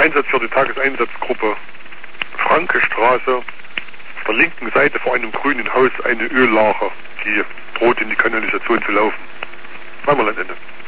Einsatz für die Tageseinsatzgruppe Frankestraße. Auf der linken Seite vor einem grünen Haus eine Öllache, die droht in die Kanalisation zu laufen. Zweimal am Ende.